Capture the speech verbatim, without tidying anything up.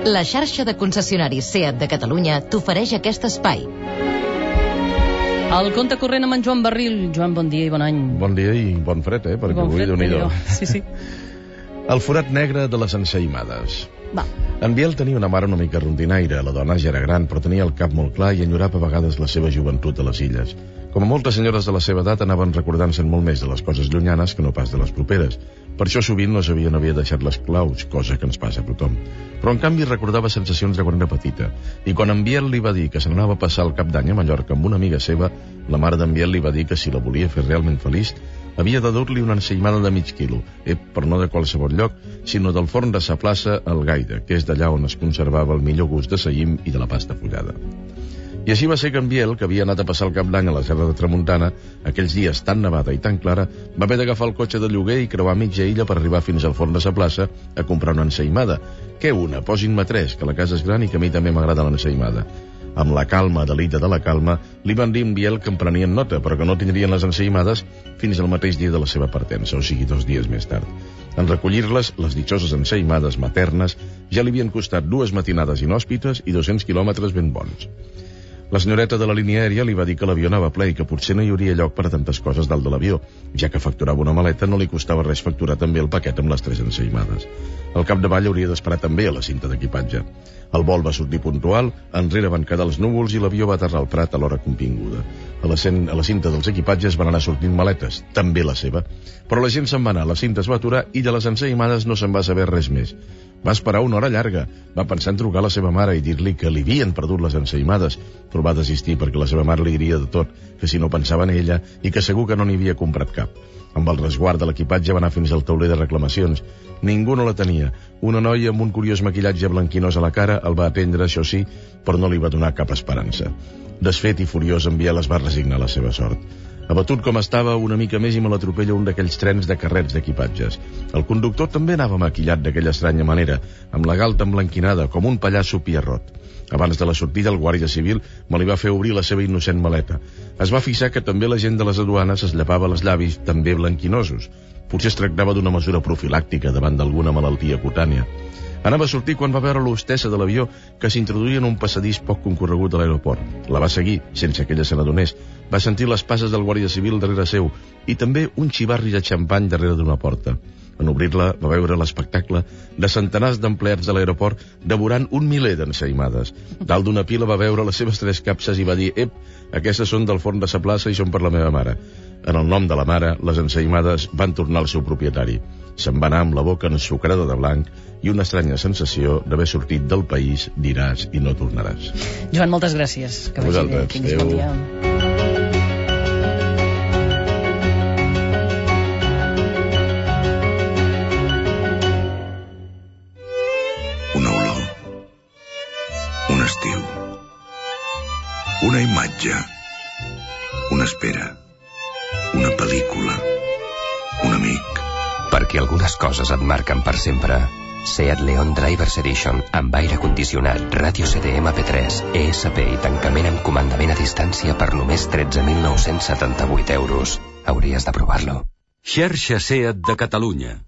La xarxa de concessionaris SEAT de Catalunya t'ofereix aquest espai. El compte corrent amb en Joan Barril. Joan, bon dia i bon any. Bon dia i bon fred, eh? Perquè bon avui, fred, Déu-n'hi-do. Sí, sí. El forat negre de les ensaïmades. Va. En Biel tenia una mare una mica rondinaire. La dona ja era gran, però tenia el cap molt clar i enyorava a vegades la seva joventut a les illes. Com a moltes senyores de la seva edat, anaven recordant-se'n molt més de les coses llunyanes que no pas de les properes. Per això sovint no sabien havia deixat les claus, cosa que ens passa a tothom. Però en canvi recordava sensacions de quan era petita. I quan en Biel li va dir que se n'anava a passar el cap d'any a Mallorca amb una amiga seva, la mare d'en Biel li va dir que si la volia fer realment feliç, havia de dur-li una ensaïmada de mig quilo, eh, però no de qualsevol lloc, sinó del forn de sa plaça El Gaire, que és d'allà on es conservava el millor gust de saïm i de la pasta fullada. I així va ser que en Biel, que havia anat a passar el cap d'any a la Serra de Tramuntana, aquells dies tan nevada i tan clara, va haver d'agafar el cotxe de lloguer i creuar mitja illa per arribar fins al forn de sa plaça a comprar una ensaïmada. Què una? Posin-me tres, que la casa és gran i que a mi també m'agrada l'ensaïmada. Amb la calma de l'illa de la calma, li van dir en Biel que en prenien nota, però que no tindrien les ensaïmades fins al mateix dia de la seva partença, o sigui, dos dies més tard. En recollir-les, les ditxoses ensaïmades maternes ja li havien costat dues matinades inhòspites i dos-cents quilòmetres ben bons. La senyoreta de la línia aèria li va dir que l'avió anava ple i que potser no hi hauria lloc per a tantes coses dalt de l'avió. Ja que facturava una maleta, no li costava res facturar també el paquet amb les tres ensaïmades. Al capdavall hauria d'esperar també a la cinta d'equipatge. El vol va sortir puntual, enrere van quedar els núvols i l'avió va aterrar al Prat a l'hora convinguda. A la, cent, a la cinta dels equipatges van anar sortint maletes, també la seva. Però la gent se'n va anar, la cinta es va aturar i de les ensaïmades no se'n va saber res més. Va esperar una hora llarga, va pensar en trucar a la seva mare i dir-li que li havien perdut les ensaïmades, però va desistir perquè la seva mare li diria de tot, que si no pensava en ella i que segur que no n'hi havia comprat cap. Amb el resguard de l'equipatge va anar fins al tauler de reclamacions. Ningú no la tenia. Una noia amb un curiós maquillatge blanquinós a la cara el va atendre, això sí, però no li va donar cap esperança. Desfet i furiós, en Biel es va resignar a la seva sort. Abatut com estava, una mica més i me l'atropella un d'aquells trens de carrets d'equipatges. El conductor també anava maquillat d'aquella estranya manera, amb la galta emblanquinada, com un pallasso pierrot. Abans de la sortida, el guàrdia civil me li va fer obrir la seva innocent maleta. Es va fixar que també la gent de les aduanes es llepava els llavis, també blanquinosos. Potser es tractava d'una mesura profilàctica davant d'alguna malaltia cutània. Anava a sortir quan va veure l'hostessa de l'avió que s'introduïa en un passadís poc concorregut a l'aeroport. La va seguir, sense que ella se n'adonés. Va sentir les passes del guàrdia civil darrere seu i també un xivarri de xampany darrere d'una porta. En obrir-la va veure l'espectacle de centenars d'empleats de l'aeroport devorant un miler d'ensaïmades. Dalt d'una pila va veure les seves tres capses i va dir «Ep, aquestes són del forn de sa plaça i són per la meva mare». En el nom de la mare, les ensaïmades van tornar al seu propietari. Se'n va anar amb la boca ensucrada de blanc i una estranya sensació d'haver sortit del país, diràs i no tornaràs. Joan, moltes gràcies. Que vagi bé. Tinguis bon dia. Una olor. Un estiu. Una imatge. Una espera. Una pel·lícula. Un amic. Perquè algunes coses et marquen per sempre. SEAT León Drivers Edition amb aire condicionat, ràdio C D M P tres, E S P i tancament amb comandament a distància per només tretze mil nou-cents setanta-vuit euros. Hauries de provar-lo. Xarxa SEAT de Catalunya.